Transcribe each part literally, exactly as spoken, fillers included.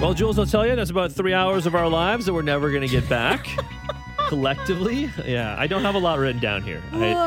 Well, Jules, I'll tell you, that's about three hours of our lives that we're never going to get back. Collectively. Yeah, I don't have a lot written down here.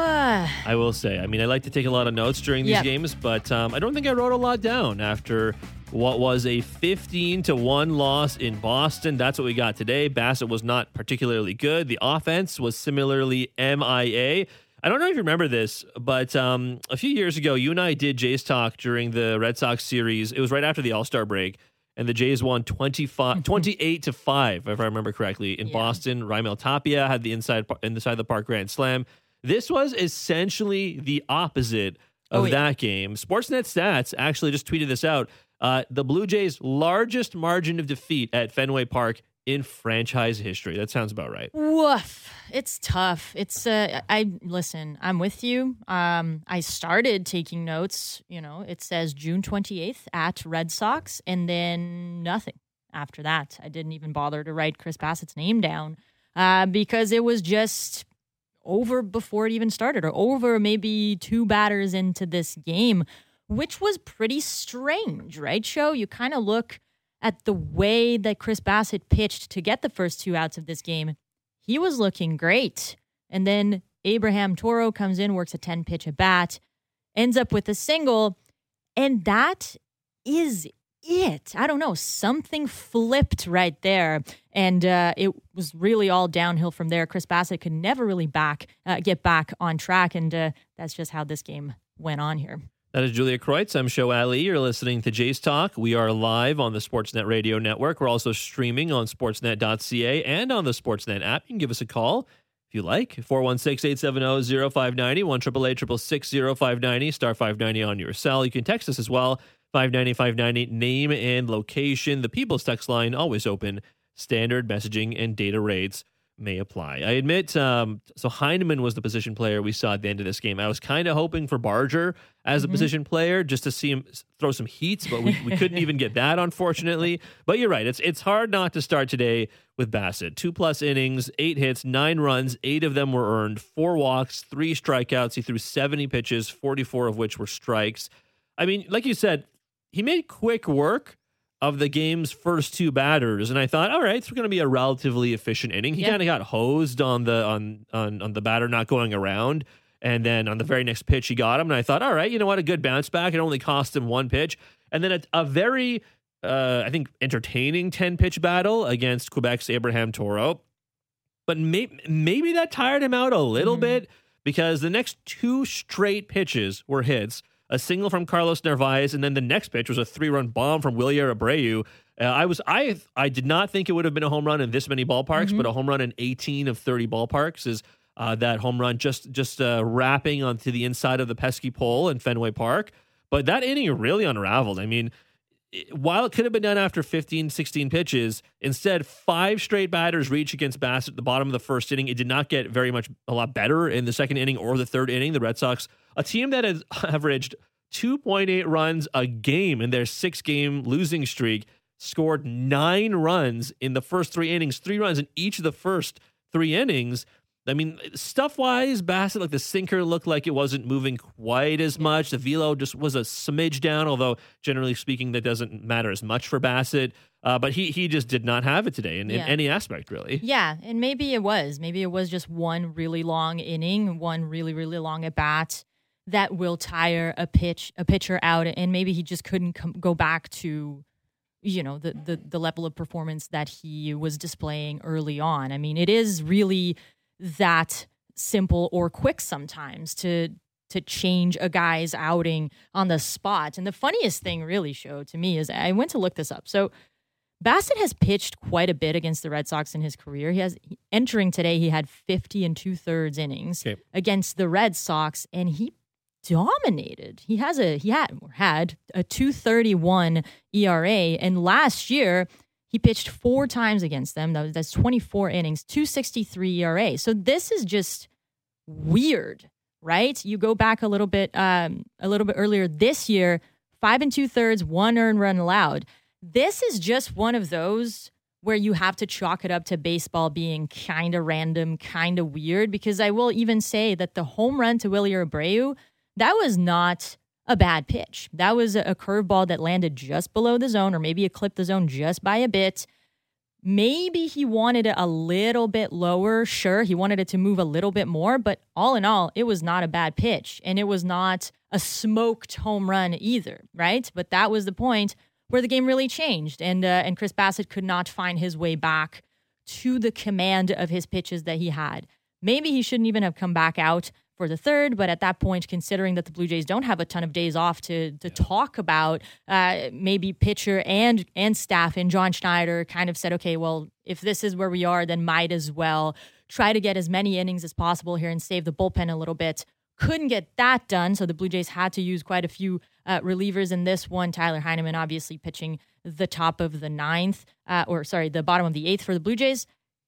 I, I will say. I mean, I like to take a lot of notes during these yep. games, but um, I don't think I wrote a lot down after what was a fifteen to one loss in Boston. That's what we got today. Bassett was not particularly good. The offense was similarly M I A. I don't know if you remember this, but um, a few years ago, you and I did Jays Talk during the Red Sox series. It was right after the All-Star break. And the Jays won twenty-five, twenty-eight to five, if I remember correctly, in yeah. Boston. Raimel Tapia had the inside inside the park grand slam. This was essentially the opposite of oh, yeah. that game. Sportsnet Stats actually just tweeted this out. Uh, the Blue Jays' largest margin of defeat at Fenway Park in franchise history. That sounds about right. Woof. It's tough. It's uh, I listen, I'm with you. Um, I started taking notes, you know, it says June twenty-eighth at Red Sox, and then nothing after that. I didn't even bother to write Chris Bassett's name down uh, because it was just over before it even started, or over maybe two batters into this game, which was pretty strange, right, Show? You kind of look at the way that Chris Bassett pitched to get the first two outs of this game. He was looking great. And then Abraham Toro comes in, works a ten-pitch at bat, ends up with a single, and that is it. I don't know. Something flipped right there, and uh, it was really all downhill from there. Chris Bassett could never really back uh, get back on track, and uh, that's just how this game went on here. That is Julia Kreutz. I'm Show Ali. You're listening to Jays Talk. We are live on the Sportsnet Radio Network. We're also streaming on sportsnet dot c a and on the Sportsnet app. You can give us a call if you like. four one six, eight seven zero, zero five nine zero, one eight eight eight six six, zero five nine zero, star five ninety on your cell. You can text us as well, five ninety, five ninety, name and location. The People's Text line, always open. Standard messaging and data rates may apply. I admit, um, so Heineman was the position player we saw at the end of this game. I was kind of hoping for Barger as a mm-hmm. position player just to see him throw some heats, but we, we couldn't even get that, unfortunately. But you're right. It's it's hard not to start today with Bassett. Two plus innings, eight hits, nine runs, eight of them were earned, four walks, three strikeouts. He threw seventy pitches, forty-four of which were strikes. I mean, like you said, he made quick work of the game's first two batters, and I thought, all right, it's going to be a relatively efficient inning. He yeah. kind of got hosed on the on, on on the batter not going around, and then on the very next pitch he got him, and I thought, all right, you know what, a good bounce back. It only cost him one pitch, and then a, a very, uh, I think, entertaining ten-pitch battle against Quebec's Abraham Toro, but may, maybe that tired him out a little mm-hmm. bit, because the next two straight pitches were hits. A single from Carlos Narvaez, and then the next pitch was a three-run bomb from Wilyer Abreu. Uh, I was I I did not think it would have been a home run in this many ballparks, mm-hmm. but a home run in eighteen of thirty ballparks is uh, that home run just just uh, wrapping onto the inside of the pesky pole in Fenway Park. But that inning really unraveled. I mean, it, while it could have been done after fifteen, sixteen pitches, instead five straight batters reach against Bassett at the bottom of the first inning. It did not get very much a lot better in the second inning or the third inning. The Red Sox, a team that has averaged two point eight runs a game in their six-game losing streak, scored nine runs in the first three innings, three runs in each of the first three innings. I mean, stuff-wise, Bassett, like the sinker looked like it wasn't moving quite as much. The velo just was a smidge down, although generally speaking, that doesn't matter as much for Bassett. Uh, but he he just did not have it today in, yeah. in any aspect, really. Yeah, and maybe it was. Maybe it was just one really long inning, one really, really long at bat that will tire a pitch a pitcher out, and maybe he just couldn't com- go back to, you know, the, the the level of performance that he was displaying early on. I mean, it is really that simple or quick sometimes to to change a guy's outing on the spot. And the funniest thing really showed to me is I went to look this up. So Bassett has pitched quite a bit against the Red Sox in his career. He has entering today, he had fifty and two thirds innings okay. against the Red Sox, and he dominated. He has a he had or had a two thirty-one E R A, and last year he pitched four times against them. That was, that's twenty-four innings, two sixty-three E R A. So this is just weird, right? You go back a little bit, um, a little bit earlier this year, five and two thirds, one earned run allowed. This is just one of those where you have to chalk it up to baseball being kind of random, kind of weird, because I will even say that the home run to Wilyer Abreu, that was not a bad pitch. That was a curveball that landed just below the zone, or maybe it clipped the zone just by a bit. Maybe he wanted it a little bit lower. Sure, he wanted it to move a little bit more, but all in all, it was not a bad pitch, and it was not a smoked home run either, right? But that was the point where the game really changed, and uh, and Chris Bassitt could not find his way back to the command of his pitches that he had. Maybe he shouldn't even have come back out for the third, but at that point, considering that the Blue Jays don't have a ton of days off to to yeah. talk about, uh, maybe pitcher and and staff and John Schneider kind of said, okay, well, if this is where we are, then might as well try to get as many innings as possible here and save the bullpen a little bit. Couldn't get that done, so the Blue Jays had to use quite a few uh, relievers in this one. Tyler Heineman obviously pitching the top of the ninth, uh, or sorry, the bottom of the eighth for the Blue Jays.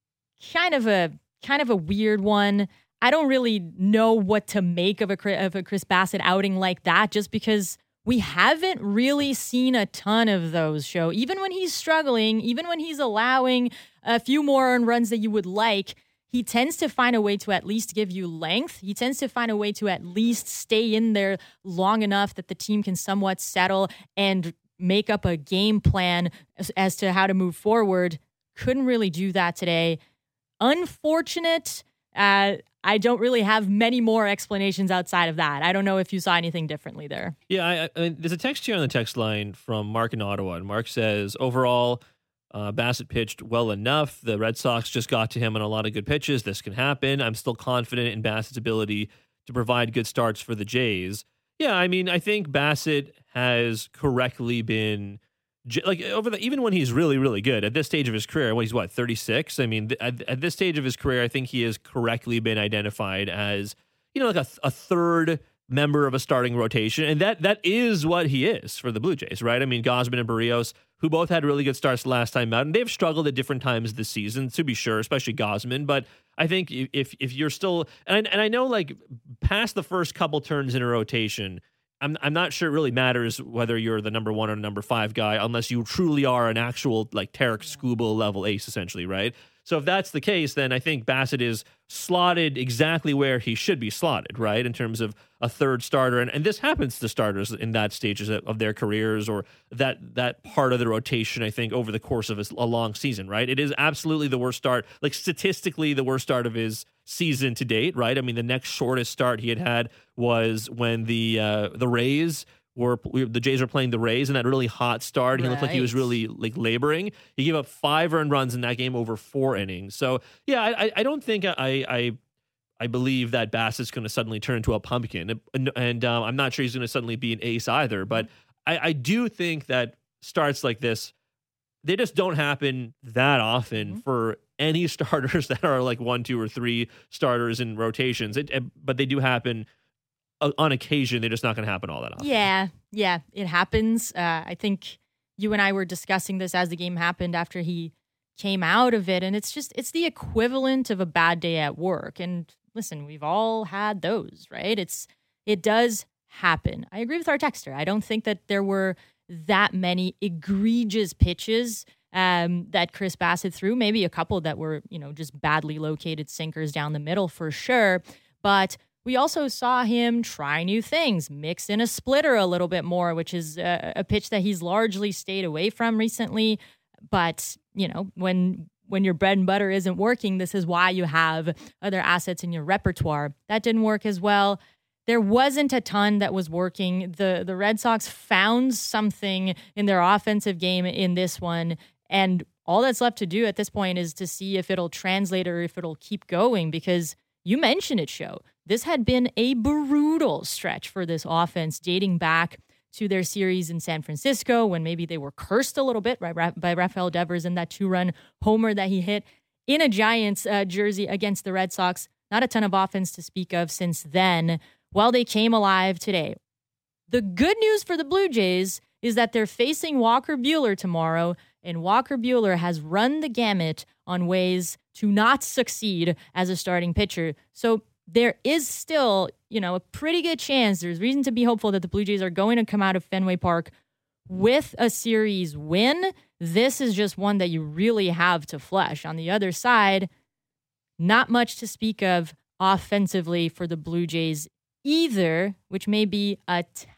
Kind of a kind of a weird one. I don't really know what to make of a, of a Chris Bassitt outing like that, just because we haven't really seen a ton of those show. Even when he's struggling, even when he's allowing a few more earned runs that you would like, he tends to find a way to at least give you length. He tends to find a way to at least stay in there long enough that the team can somewhat settle and make up a game plan as, as to how to move forward. Couldn't really do that today. Unfortunate. Uh, I don't really have many more explanations outside of that. I don't know if you saw anything differently there. Yeah, I, I mean, there's a text here on the text line from Mark in Ottawa, and Mark says, overall, uh, Bassitt pitched well enough. The Red Sox just got to him on a lot of good pitches. This can happen. I'm still confident in Bassitt's ability to provide good starts for the Jays. Yeah, I mean, I think Bassitt has correctly been... Like over the, even when he's really, really good at this stage of his career, when he's what, thirty-six? I mean, th- at, at this stage of his career, I think he has correctly been identified as, you know, like a, a third member of a starting rotation. And that that is what he is for the Blue Jays, right? I mean, Gausman and Barrios, who both had really good starts last time out, and they've struggled at different times this season, to be sure, especially Gausman. But I think if if you're still, and I, and I know like past the first couple turns in a rotation, I'm I'm not sure it really matters whether you're the number one or number five guy unless you truly are an actual like Tarek Skubal level ace, essentially, right? So if that's the case, then I think Bassitt is slotted exactly where he should be slotted, right, in terms of a third starter. And, and this happens to starters in that stages of their careers, or that that part of the rotation, I think, over the course of a, a long season, right? It is absolutely the worst start, like statistically the worst start of his season to date, right? I mean, the next shortest start he had had was when the uh, the Rays were the Jays were playing the Rays in that really hot start. He right. looked like he was really like laboring. He gave up five earned runs in that game over four innings. So yeah, I I don't think I I I believe that Bassitt's going to suddenly turn into a pumpkin, and, and um, I'm not sure he's going to suddenly be an ace either. But I, I do think that starts like this, they just don't happen that often mm-hmm. for any starters that are like one, two, or three starters in rotations. It, it, but they do happen uh, on occasion. They're just not going to happen all that often. Yeah, yeah, it happens. Uh, I think you and I were discussing this as the game happened after he came out of it, and it's just it's the equivalent of a bad day at work. And listen, we've all had those, right? It's it does happen. I agree with our texter. I don't think that there were that many egregious pitches um, that Chris Bassitt threw. Maybe a couple that were, you know, just badly located sinkers down the middle for sure. But we also saw him try new things, mix in a splitter a little bit more, which is a, a pitch that he's largely stayed away from recently. But, you know, when when your bread and butter isn't working, this is why you have other assets in your repertoire. That didn't work as well. There wasn't a ton that was working. The the Red Sox found something in their offensive game in this one, and all that's left to do at this point is to see if it'll translate or if it'll keep going, because you mentioned it, Sho. This had been a brutal stretch for this offense dating back to their series in San Francisco when maybe they were cursed a little bit by, by Rafael Devers and that two-run homer that he hit in a Giants uh, jersey against the Red Sox. Not a ton of offense to speak of since then. Well, they came alive today. The good news for the Blue Jays is that they're facing Walker Buehler tomorrow, and Walker Buehler has run the gamut on ways to not succeed as a starting pitcher. So there is still, you know, a pretty good chance, there's reason to be hopeful that the Blue Jays are going to come out of Fenway Park with a series win. This is just one that you really have to flesh. On the other side, not much to speak of offensively for the Blue Jays either, which may be a tad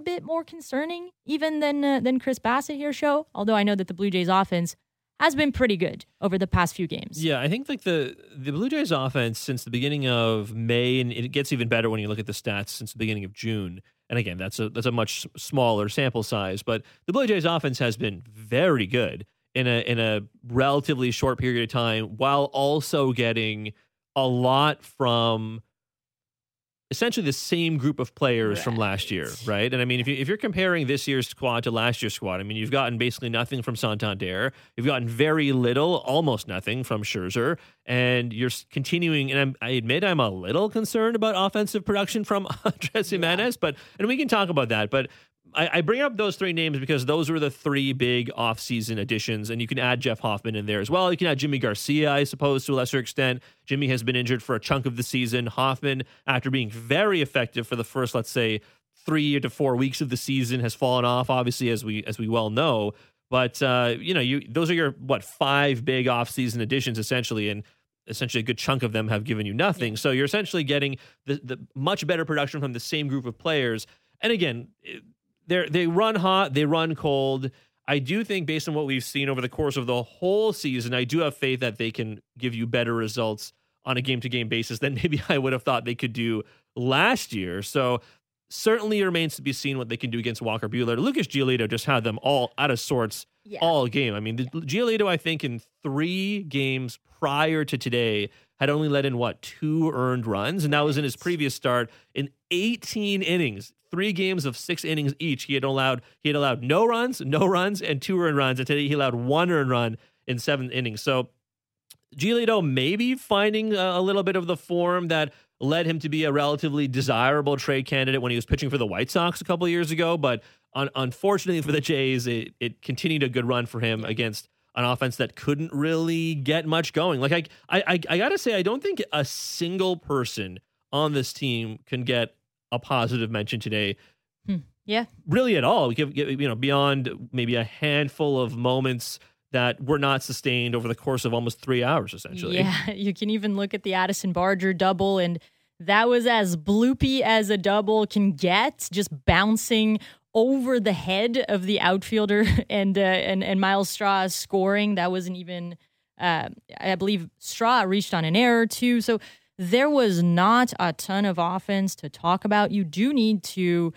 bit more concerning even than uh, than Chris Bassitt here, show. Although I know that the Blue Jays offense has been pretty good over the past few games. Yeah, I think like the the Blue Jays offense since the beginning of May, and it gets even better when you look at the stats since the beginning of June. And again, that's a that's a much smaller sample size, but the Blue Jays offense has been very good in a in a relatively short period of time, while also getting a lot from essentially the same group of players right. from last year, right? And I mean, if, you, if you're comparing this year's squad to last year's squad, I mean, you've gotten basically nothing from Santander. You've gotten very little, almost nothing from Scherzer. And you're continuing, and I'm, I admit I'm a little concerned about offensive production from Andres Gimenez, yeah. but and we can talk about that. But I, I bring up those three names because those were the three big offseason additions, and you can add Jeff Hoffman in there as well. You can add Jimmy Garcia, I suppose, to a lesser extent. Jimmy has been injured for a chunk of the season. Hoffman, after being very effective for the first, let's say, three to four weeks of the season, has fallen off, obviously, as we as we well know. But, uh, you know, you those are your, what, five big offseason additions, essentially, and essentially a good chunk of them have given you nothing. So you're essentially getting the, the much better production from the same group of players. And again, They they run hot, they run cold. I do think based on what we've seen over the course of the whole season, I do have faith that they can give you better results on a game-to-game basis than maybe I would have thought they could do last year. So certainly it remains to be seen what they can do against Walker Buehler. Lucas Giolito just had them all out of sorts yeah. all game. I mean, the, Giolito, I think, in three games prior to today had only let in, what, two earned runs? And that was in his previous start in eighteen innings. Three games of six innings each, he had allowed he had allowed no runs, no runs, and two earned runs. And today he allowed one earned run in seven innings. So Giolito maybe finding a, a little bit of the form that led him to be a relatively desirable trade candidate when he was pitching for the White Sox a couple of years ago. But un- unfortunately for the Jays, it, it continued a good run for him against an offense that couldn't really get much going. Like I, I, I gotta say, I don't think a single person on this team can get a positive mention today. Hmm. Yeah. Really at all. We give, give, you know, beyond maybe a handful of moments that were not sustained over the course of almost three hours, essentially. Yeah. You can even look at the Addison Barger double, and that was as bloopy as a double can get, just bouncing over the head of the outfielder and, uh, and, and Miles Straw scoring. That wasn't even, uh, I believe Straw reached on an error too. So there was not a ton of offense to talk about. You do need to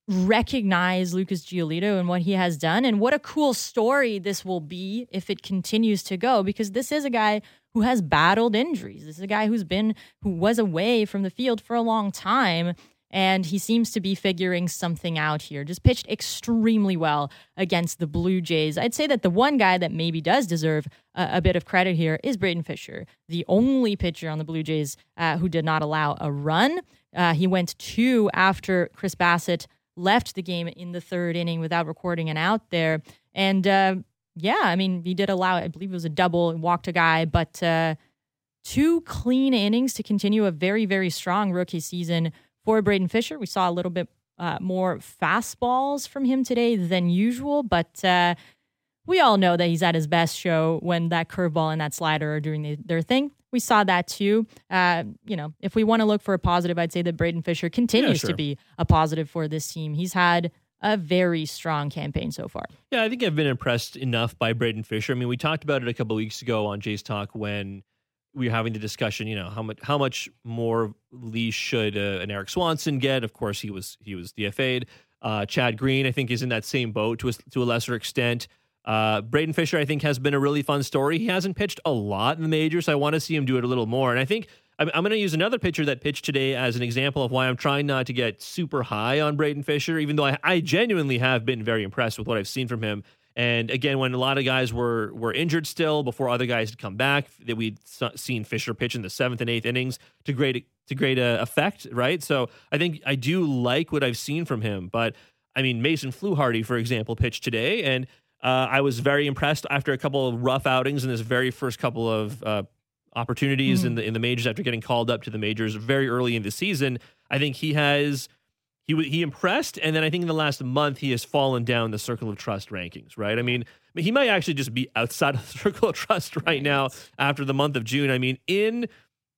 recognize Lucas Giolito and what he has done, and what a cool story this will be if it continues to go, because this is a guy who has battled injuries. This is a guy who's been, who was away from the field for a long time, and he seems to be figuring something out here. Just pitched extremely well against the Blue Jays. I'd say that the one guy that maybe does deserve a, a bit of credit here is Braden Fisher, the only pitcher on the Blue Jays uh, who did not allow a run. Uh, he went two after Chris Bassitt left the game in the third inning without recording an out there. And uh, yeah, I mean, he did allow, I believe it was a double, walked a guy, but uh, two clean innings to continue a very, very strong rookie season for Braden Fisher. We saw a little bit uh, more fastballs from him today than usual, but uh, we all know that he's at his best show when that curveball and that slider are doing the, their thing. We saw that too. Uh, you know, if we want to look for a positive, I'd say that Braden Fisher continues yeah, sure. to be a positive for this team. He's had a very strong campaign so far. Yeah, I think I've been impressed enough by Braden Fisher. I mean, we talked about it a couple of weeks ago on Jays Talk when we were having the discussion, you know, how much how much more leash should uh, an Eric Swanson get? Of course, he was he was D F A'd. Uh, Chad Green, I think, is in that same boat to a, to a lesser extent. Uh, Braden Fisher, I think, has been a really fun story. He hasn't pitched a lot in the majors, so I want to see him do it a little more. And I think I'm, I'm going to use another pitcher that pitched today as an example of why I'm trying not to get super high on Braden Fisher, even though I, I genuinely have been very impressed with what I've seen from him. And again, when a lot of guys were were injured still before other guys had come back, that we'd seen Fisher pitch in the seventh and eighth innings to great to great uh, effect, right? So I think I do like what I've seen from him. But I mean, Mason Fluharty, for example, pitched today, and uh, I was very impressed after a couple of rough outings in his very first couple of uh, opportunities mm-hmm. in the in the majors after getting called up to the majors very early in the season. I think he has. He he impressed, and then I think in the last month he has fallen down the Circle of Trust rankings, right? I mean, he might actually just be outside of the Circle of Trust right now after the month of June. I mean, in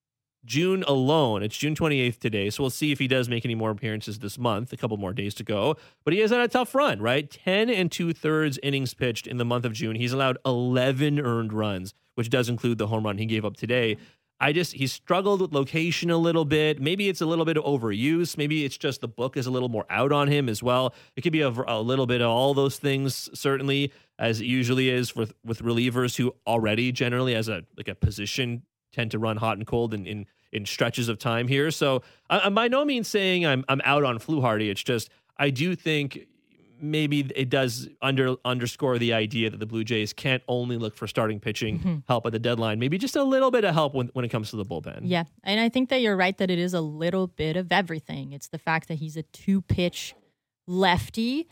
June alone, it's June twenty-eighth today, so we'll see if he does make any more appearances this month. A couple more days to go. But he has had a tough run, right? ten and two-thirds innings pitched in the month of June. He's allowed eleven earned runs, which does include the home run he gave up today. I just, he struggled with location a little bit. Maybe it's a little bit of overuse. Maybe it's just the book is a little more out on him as well. It could be a, a little bit of all those things, certainly, as it usually is with, with relievers who already generally as a like a position tend to run hot and cold in, in, in stretches of time here. So I, I'm by no means saying I'm I'm out on Fluharty. It's just I do think maybe it does under underscore the idea that the Blue Jays can't only look for starting pitching mm-hmm. help at the deadline. Maybe just a little bit of help when, when it comes to the bullpen. Yeah, and I think that you're right that it is a little bit of everything. It's the fact that he's a two-pitch lefty,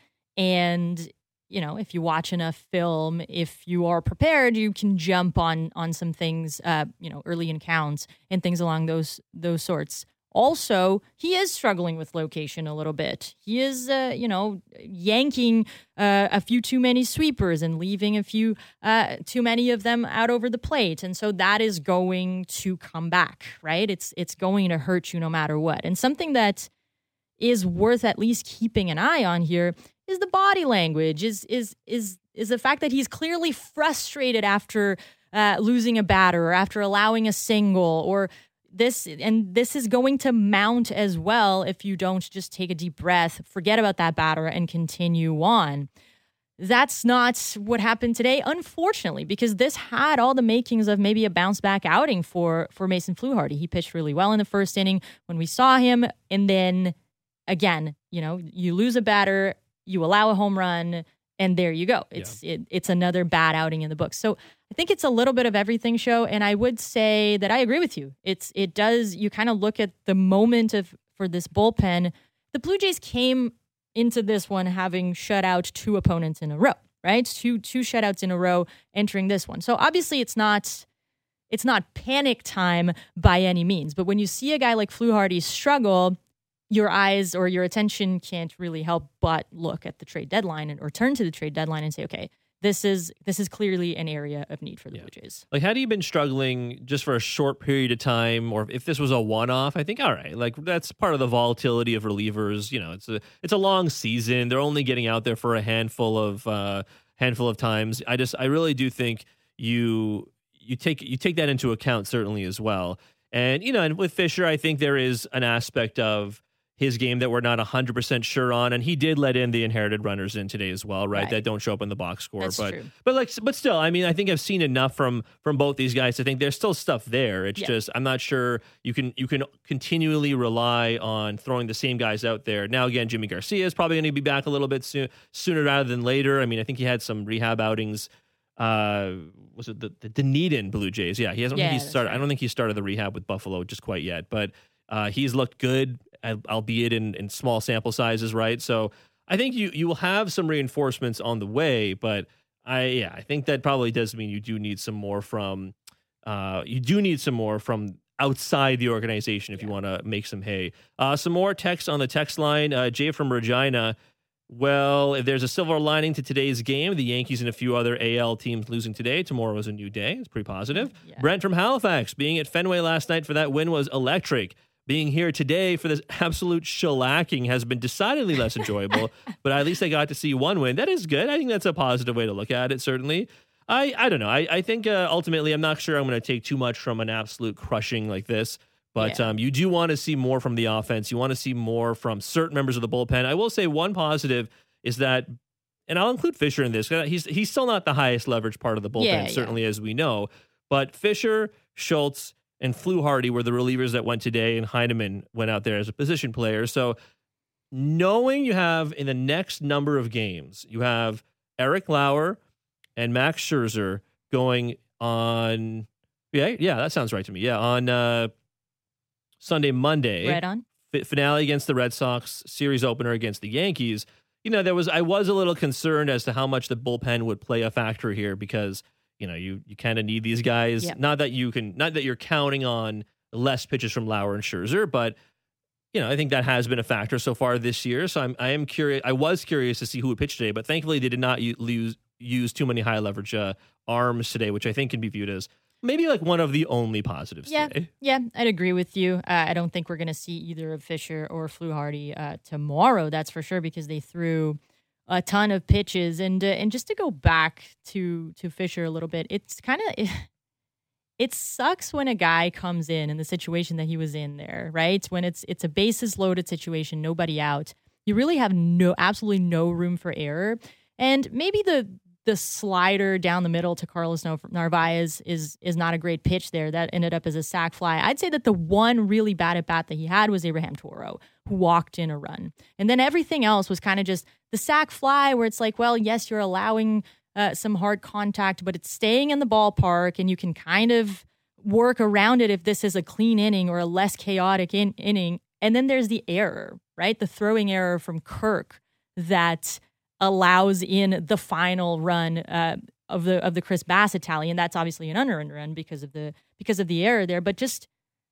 and you know, if you watch enough film, if you are prepared, you can jump on on some things, uh, you know, early in counts and things along those those sorts. Also, he is struggling with location a little bit. He is, uh, you know, yanking uh, a few too many sweepers and leaving a few uh, too many of them out over the plate. And so that is going to come back, right? It's it's going to hurt you no matter what. And something that is worth at least keeping an eye on here is the body language, is is is is the fact that he's clearly frustrated after uh, losing a batter or after allowing a single or This and this is going to mount as well if you don't just take a deep breath, forget about that batter, and continue on. That's not what happened today, unfortunately, because this had all the makings of maybe a bounce back outing for for Mason Fluharty. He pitched really well in the first inning when we saw him, and then again, you know, you lose a batter, you allow a home run, and there you go. It's yeah. it, it's another bad outing in the books. So I think it's a little bit of everything, Show, and I would say that I agree with you. It's it does you kind of look at the moment of for this bullpen. The Blue Jays came into this one having shut out two opponents in a row, right? Two two shutouts in a row entering this one. So obviously it's not it's not panic time by any means. But when you see a guy like Fluharty struggle, your eyes or your attention can't really help but look at the trade deadline and or turn to the trade deadline and say, okay, this is this is clearly an area of need for the yeah. Blue Jays. Like, had he been struggling just for a short period of time, or if this was a one-off, I think, all right, like that's part of the volatility of relievers. You know, it's a it's a long season. They're only getting out there for a handful of uh, handful of times. I just I really do think you you take you take that into account certainly as well. And you know, and with Fisher, I think there is an aspect of his game that we're not one hundred percent sure on, and he did let in the inherited runners in today as well, right? right. That don't show up in the box score. That's but true. but like but still, I mean, I think I've seen enough from from both these guys to think there's still stuff there. It's yeah. just I'm not sure you can you can continually rely on throwing the same guys out there. Now again, Jimmy Garcia is probably going to be back a little bit soon, sooner rather than later. I mean, I think he had some rehab outings. Uh, was it the, the Dunedin Blue Jays? Yeah, he hasn't. Yeah, he started. right. I don't think he started the rehab with Buffalo just quite yet, but uh, he's looked good, albeit in, in small sample sizes, right? So I think you you will have some reinforcements on the way, but I yeah, I think that probably does mean you do need some more from uh, you do need some more from outside the organization if yeah. you want to make some hay. Uh, some more text on the text line. Uh, Jay from Regina. Well, if there's a silver lining to today's game, the Yankees and a few other A L teams losing today, tomorrow is a new day. It's pretty positive. Yeah. Brent from Halifax, being at Fenway last night for that win was electric. Being here today for this absolute shellacking has been decidedly less enjoyable, but at least I got to see one win. That is good. I think that's a positive way to look at it, certainly. I, I don't know. I, I think uh, ultimately I'm not sure I'm going to take too much from an absolute crushing like this. But yeah. um, you do want to see more from the offense. You want to see more from certain members of the bullpen. I will say one positive is that, and I'll include Fisher in this, he's he's still not the highest leverage part of the bullpen, yeah, certainly yeah. as we know. But Fisher, Schultz, and Fluharty were the relievers that went today, and Heineman went out there as a position player. So knowing you have in the next number of games, you have Eric Lauer and Max Scherzer going on, yeah, yeah, that sounds right to me. Yeah, on uh, Sunday, Monday, right on f- finale against the Red Sox, series opener against the Yankees. You know, there was I was a little concerned as to how much the bullpen would play a factor here because you know you you kind of need these guys. Yep. Not that you can, not that you're counting on less pitches from Lauer and Scherzer, but you know I think that has been a factor so far this year. So I'm I am curious. I was curious to see who would pitch today, but thankfully they did not u- use use too many high leverage uh, arms today, which I think can be viewed as maybe like one of the only positives Yeah, today. yeah, I'd agree with you. Uh, I don't think we're going to see either of Fisher or Fluharty uh, tomorrow, that's for sure, because they threw a ton of pitches. And uh, and just to go back to to Fisher a little bit, it's kind of it, it sucks when a guy comes in in the situation that he was in there, right? When it's it's a bases loaded situation, nobody out. You really have no absolutely no room for error. And maybe the the slider down the middle to Carlos Narvaez is is not a great pitch there. That ended up as a sac fly. I'd say that the one really bad at bat that he had was Abraham Toro, who walked in a run. And then everything else was kind of just the sac fly where it's like, well, yes, you're allowing uh, some hard contact, but it's staying in the ballpark and you can kind of work around it if this is a clean inning or a less chaotic in- inning. And then there's the error, right? The throwing error from Kirk that allows in the final run uh, of the of the Chris Bassitt tally, and that's obviously an under run because of the because of the error there. But just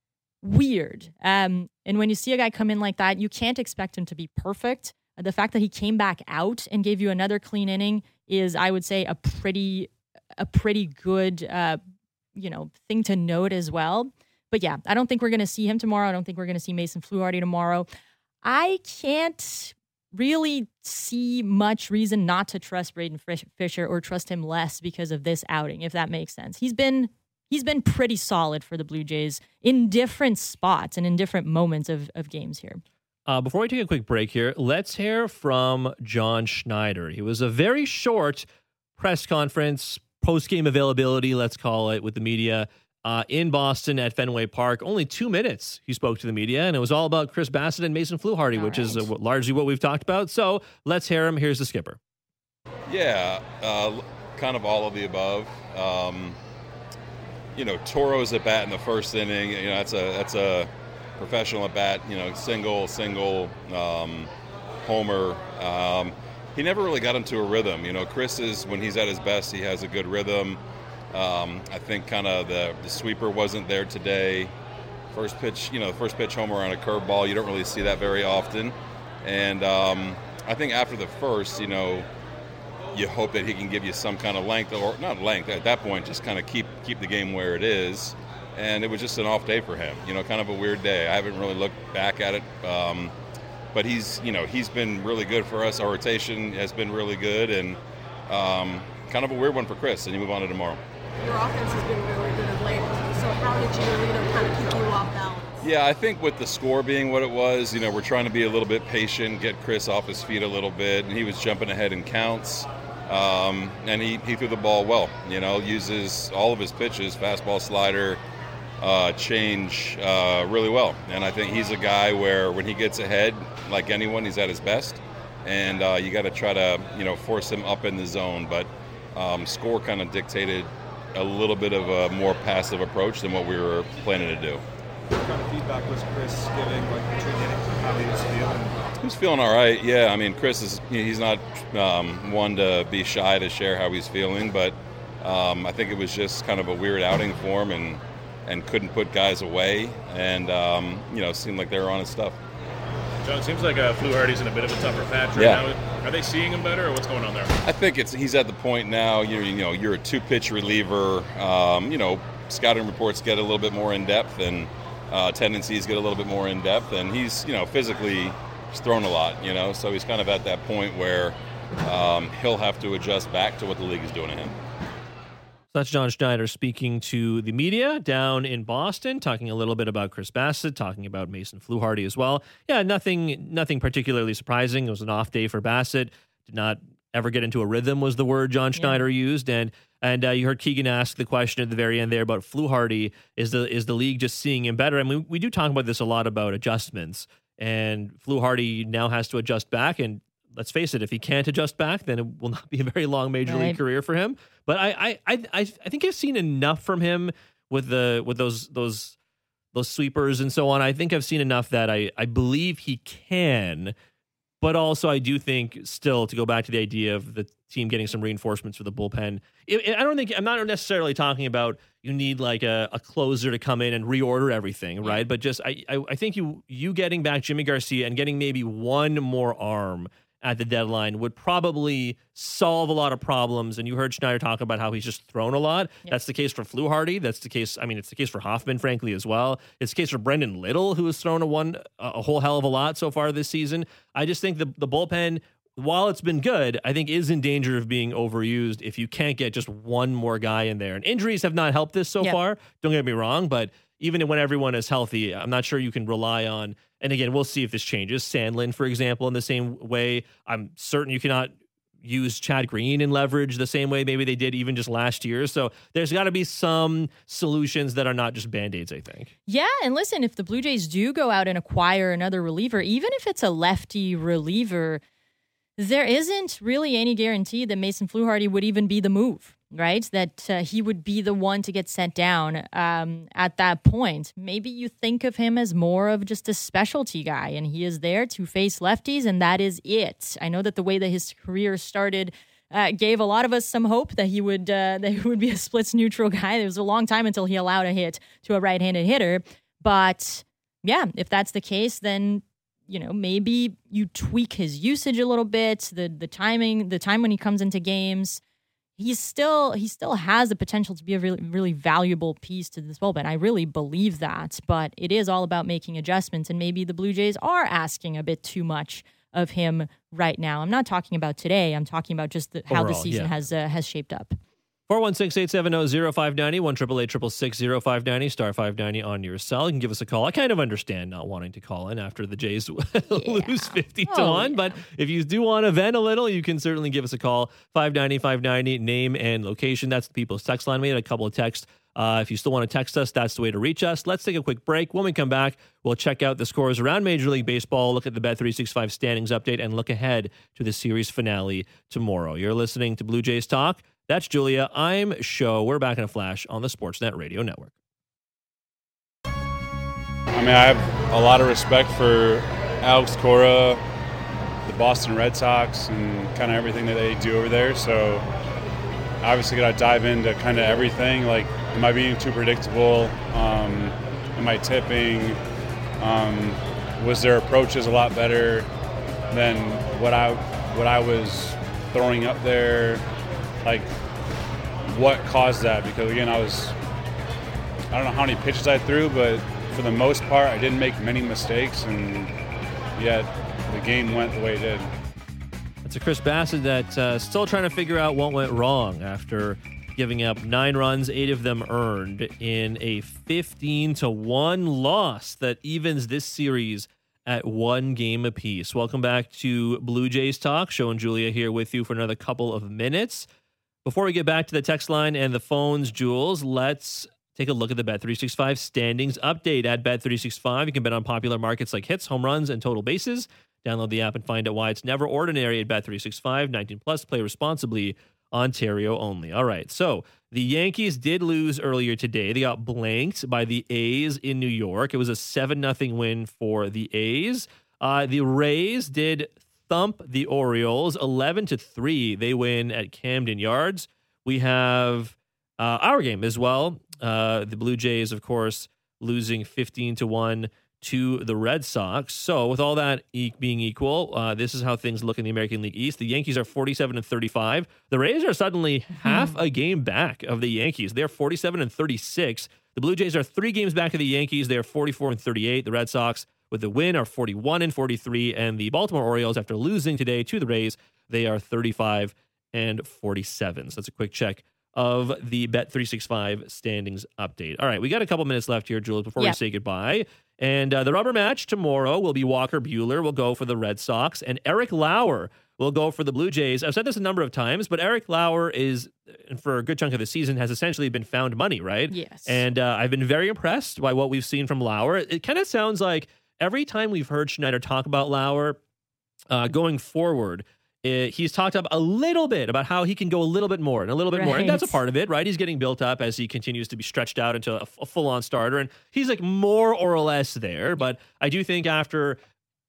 weird. Um, and when you see a guy come in like that, you can't expect him to be perfect. Uh, the fact that he came back out and gave you another clean inning is, I would say, a pretty a pretty good uh, you know thing to note as well. But yeah, I don't think we're going to see him tomorrow. I don't think we're going to see Mason Fluharty tomorrow. I can't really see much reason not to trust Braden Fisher or trust him less because of this outing, if that makes sense. He's been he's been pretty solid for the Blue Jays in different spots and in different moments of, of games here. Uh, before we take a quick break here, let's hear from John Schneider. It was a very short press conference, post-game availability, let's call it, with the media uh, in Boston at Fenway Park. Only two minutes he spoke to the media, and it was all about Chris Bassitt and Mason Fluharty, all which right. is uh, largely what we've talked about. So let's hear him. Here's the skipper. Yeah, uh, kind of all of the above. Um, you know, Toro's at bat in the first inning. You know, that's a that's a professional at bat. You know, single, single, um, homer. Um, he never really got into a rhythm. You know, Chris is, when he's at his best, he has a good rhythm. Um, I think kind of the, the sweeper wasn't there today. First pitch, you know, the first pitch homer on a curveball, you don't really see that very often. And um, I think after the first, you know, you hope that he can give you some kind of length, or not length, at that point, just kind of keep keep the game where it is. And it was just an off day for him, you know, kind of a weird day. I haven't really looked back at it. Um, but he's, you know, he's been really good for us. Our rotation has been really good, and um, kind of a weird one for Chris, and you move on to tomorrow. Your offense has been really good of late, so how did you, you know, kind of keep you off balance? Yeah, I think with the score being what it was, you know, we're trying to be a little bit patient, get Chris off his feet a little bit, and he was jumping ahead in counts, um, and he, he threw the ball well, you know, uses all of his pitches, fastball, slider, uh, change uh, really well. And I think he's a guy where when he gets ahead, like anyone, he's at his best, and uh, you got to try to, you know, force him up in the zone, but um, score kind of dictated a little bit of a more passive approach than what we were planning to do. What kind of feedback was Chris giving, like, between innings, how he was feeling? He was feeling all right, yeah. I mean, Chris is, he's not um, one to be shy to share how he's feeling, but um, I think it was just kind of a weird outing for him, and, and couldn't put guys away, and, um, you know, seemed like they were on his stuff. John, it seems like uh, Fluharty's in a bit of a tougher patch right yeah. now. Are they seeing him better, or what's going on there? I think it's he's at the point now, you're, you know, you're a two-pitch reliever. Um, you know, scouting reports get a little bit more in-depth, and uh, tendencies get a little bit more in-depth, and he's, you know, physically he's thrown a lot, you know, so he's kind of at that point where um, he'll have to adjust back to what the league is doing to him. That's John Schneider speaking to the media down in Boston, talking a little bit about Chris Bassitt, talking about Mason Fluharty as well. Yeah, nothing nothing particularly surprising. It was an off day for Bassitt. Did not ever get into a rhythm was the word John Schneider yeah. used. And and uh, you heard Keegan ask the question at the very end there about Fluharty. Is the, is the league just seeing him better? I mean, we do talk about this a lot about adjustments. And Fluharty now has to adjust back, and let's face it, if he can't adjust back, then it will not be a very long major right. league career for him. But I, I, I, I think I've seen enough from him with the with those those those sweepers and so on. I think I've seen enough that I, I believe he can. But also, I do think still to go back to the idea of the team getting some reinforcements for the bullpen. It, I don't think I'm not necessarily talking about you need like a, a closer to come in and reorder everything, right? But just I, I, I think you you getting back Jimmy Garcia and getting maybe one more arm at the deadline would probably solve a lot of problems. And you heard Schneider talk about how he's just thrown a lot. Yep. That's the case for Fluharty. That's the case. I mean, it's the case for Hoffman, frankly, as well. It's the case for Brendan Little, who has thrown a one a whole hell of a lot so far this season. I just think the the bullpen, while it's been good, I think is in danger of being overused if you can't get just one more guy in there. And injuries have not helped this so yep. far. Don't get me wrong, but even when everyone is healthy, I'm not sure you can rely on. And again, we'll see if this changes. Sandlin, for example, in the same way. I'm certain you cannot use Chad Green in leverage the same way maybe they did even just last year. So there's got to be some solutions that are not just Band-Aids, I think. Yeah, and listen, if the Blue Jays do go out and acquire another reliever, even if it's a lefty reliever, there isn't really any guarantee that Mason Fluharty would even be the move, right? That uh, he would be the one to get sent down um, at that point. Maybe you think of him as more of just a specialty guy, and he is there to face lefties, and that is it. I know that the way that his career started uh, gave a lot of us some hope that he would uh, that he would be a splits neutral guy. It was a long time until he allowed a hit to a right-handed hitter. But yeah, if that's the case, then you know, maybe you tweak his usage a little bit, the the timing, the time when he comes into games. He's still he still has the potential to be a really really valuable piece to this bullpen. I really believe that, but it is all about making adjustments, and maybe the Blue Jays are asking a bit too much of him right now. I'm not talking about today. I'm talking about just the, how Overall, the season yeah. has uh, has shaped up. four one six, eight seven zero, zero five nine zero, one eight eight eight six six, zero five nine zero, star five ninety on your cell. You can give us a call. I kind of understand not wanting to call in after the Jays Yeah. lose fifty to Oh, one, yeah. but if you do want to vent a little, you can certainly give us a call. five ninety, five ninety, name and location. That's the People's Text Line. We had a couple of texts. Uh, if you still want to text us, that's the way to reach us. Let's take a quick break. When we come back, we'll check out the scores around Major League Baseball, look at the Bet three sixty-five standings update, and look ahead to the series finale tomorrow. You're listening to Blue Jays Talk. That's Julia. I'm Sho. We're back in a flash on the Sportsnet Radio Network. I mean, I have a lot of respect for Alex Cora, the Boston Red Sox, and kind of everything that they do over there. So obviously got to dive into kind of everything. Like, am I being too predictable? Um, am I tipping? Um, was their approaches a lot better than what I what I was throwing up there? Like, what caused that? Because again, I was I don't know how many pitches I threw, but for the most part, I didn't make many mistakes, and yet the game went the way it did. It's a Chris Bassett that uh, still trying to figure out what went wrong after giving up nine runs, eight of them earned in a fifteen to one loss that evens this series at one game apiece. Welcome back to Blue Jays Talk. Sho and Julia here with you for another couple of minutes. Before we get back to the text line and the phones, Jules, let's take a look at the Bet three sixty-five standings update at Bet three sixty-five. You can bet on popular markets like hits, home runs, and total bases. Download the app and find out why it's never ordinary at Bet three sixty-five. nineteen plus, play responsibly, Ontario only. All right, so the Yankees did lose earlier today. They got blanked by the A's in New York. It was a seven nothing win for the A's. Uh, the Rays did thump the Orioles eleven to three. They win at Camden Yards. We have uh, our game as well. Uh, the Blue Jays, of course, losing fifteen to one to the Red Sox. So with all that e- being equal, uh, this is how things look in the American League East. The Yankees are forty-seven and thirty-five. The Rays are suddenly half a game back of the Yankees. They're forty-seven and thirty-six. The Blue Jays are three games back of the Yankees. They're forty-four and thirty-eight. The Red Sox, with the win, are forty-one and forty-three. And the Baltimore Orioles, after losing today to the Rays, they are thirty-five and forty-seven. So that's a quick check of the Bet three sixty-five standings update. All right, we got a couple minutes left here, Jules, before Yep. we say goodbye. And uh, the rubber match tomorrow will be Walker Buehler will go for the Red Sox, and Eric Lauer will go for the Blue Jays. I've said this a number of times, but Eric Lauer is, for a good chunk of the season, has essentially been found money, right? Yes. And uh, I've been very impressed by what we've seen from Lauer. It kind of sounds like every time we've heard Schneider talk about Lauer uh, going forward, It, he's talked up a little bit about how he can go a little bit more and a little bit more. And that's a Right. part of it, right? He's getting built up as he continues to be stretched out into a, a full-on starter. And he's like more or less there. But I do think after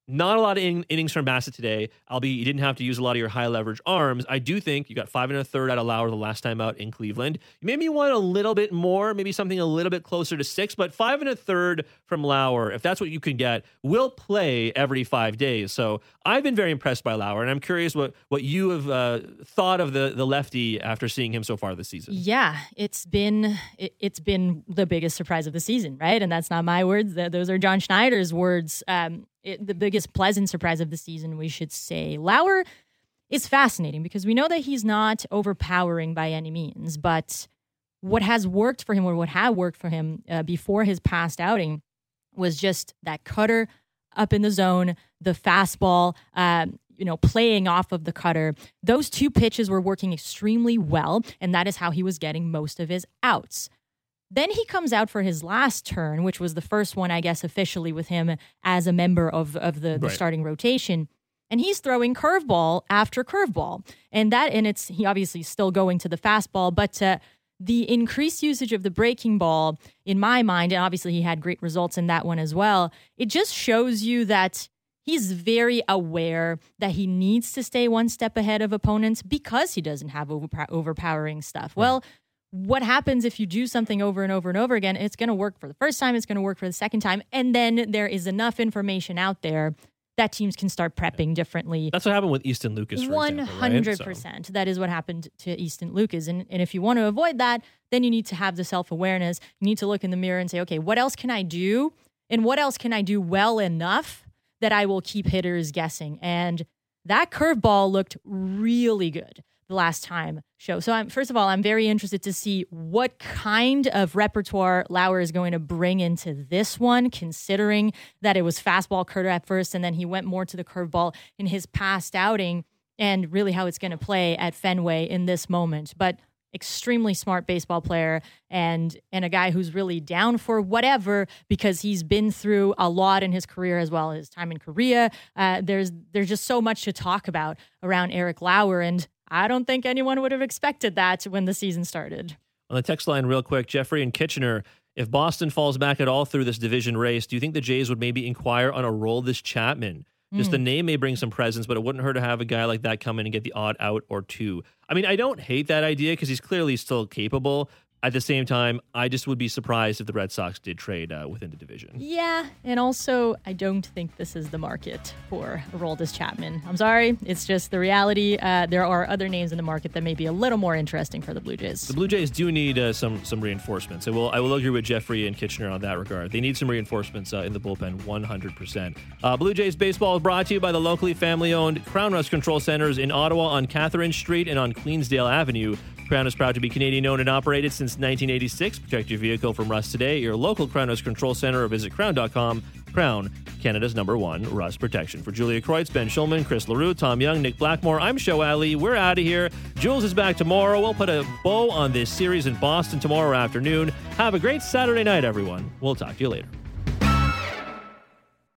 Not a lot of in- innings from Bassett today. Albeit you didn't have to use a lot of your high leverage arms. I do think you got five and a third out of Lauer the last time out in Cleveland. You maybe want a little bit more, maybe something a little bit closer to six, but five and a third from Lauer, if that's what you can get, will play every five days. So I've been very impressed by Lauer, and I'm curious what, what you have uh, thought of the, the lefty after seeing him so far this season. Yeah, it's been it, it's been the biggest surprise of the season, right? And that's not my words. Those are John Schneider's words. Um, It, the biggest pleasant surprise of the season, we should say. Lauer is fascinating because we know that he's not overpowering by any means, but what has worked for him, or what had worked for him uh, before his past outing, was just that cutter up in the zone, the fastball, um, you know, playing off of the cutter. Those two pitches were working extremely well, and that is how he was getting most of his outs. Then he comes out for his last turn, which was the first one, I guess, officially with him as a member of, of the, the Right. starting rotation. And he's throwing curveball after curveball. And that, and it's, he obviously is still going to the fastball, but uh, the increased usage of the breaking ball, in my mind, and obviously he had great results in that one as well, it just shows you that he's very aware that he needs to stay one step ahead of opponents because he doesn't have overpow- overpowering stuff. Well, what happens if you do something over and over and over again? It's going to work for the first time. It's going to work for the second time. And then there is enough information out there that teams can start prepping differently. That's what happened with Easton Lucas, for one hundred example, right? percent. That is what happened to Easton Lucas. And, and if you want to avoid that, then you need to have the self-awareness. You need to look in the mirror and say, okay, what else can I do? And what else can I do well enough that I will keep hitters guessing? And that curveball looked really good the last time show. So I'm, first of all, I'm very interested to see what kind of repertoire Lauer is going to bring into this one, considering that it was fastball cutter at first, and then he went more to the curveball in his past outing, and really how it's going to play at Fenway in this moment. But extremely smart baseball player, and and a guy who's really down for whatever because he's been through a lot in his career as well as his time in Korea. Uh, there's there's just so much to talk about around Eric Lauer, and I don't think anyone would have expected that when the season started. On the text line, real quick, Jeffrey and Kitchener, if Boston falls back at all through this division race, do you think the Jays would maybe inquire on Aroldis Chapman? Just the name may bring some presence, but it wouldn't hurt to have a guy like that come in and get the odd out or two. I mean, I don't hate that idea because he's clearly still capable. At the same time, I just would be surprised if the Red Sox did trade uh, within the division. Yeah, and also, I don't think this is the market for Aroldis Chapman. I'm sorry, it's just the reality. Uh, there are other names in the market that may be a little more interesting for the Blue Jays. The Blue Jays do need uh, some some reinforcements. I will I will agree with Jeffrey and Kitchener on that regard. They need some reinforcements uh, in the bullpen, one hundred percent. Uh, Blue Jays baseball is brought to you by the locally family-owned Crown Rust Control Centers in Ottawa on Catherine Street and on Queensdale Avenue. Crown is proud to be Canadian-owned and operated since nineteen eighty-six. Protect your vehicle from rust today. Your local Crown Rust Control Center, or visit crown dot com. Crown, Canada's number one rust protection. For Julia Kreutz, Ben Schulman, Chris LaRue, Tom Young, Nick Blackmore, I'm Show Ali. We're out of here. Jules is back tomorrow. We'll put a bow on this series in Boston tomorrow afternoon. Have a great Saturday night, everyone. We'll talk to you later.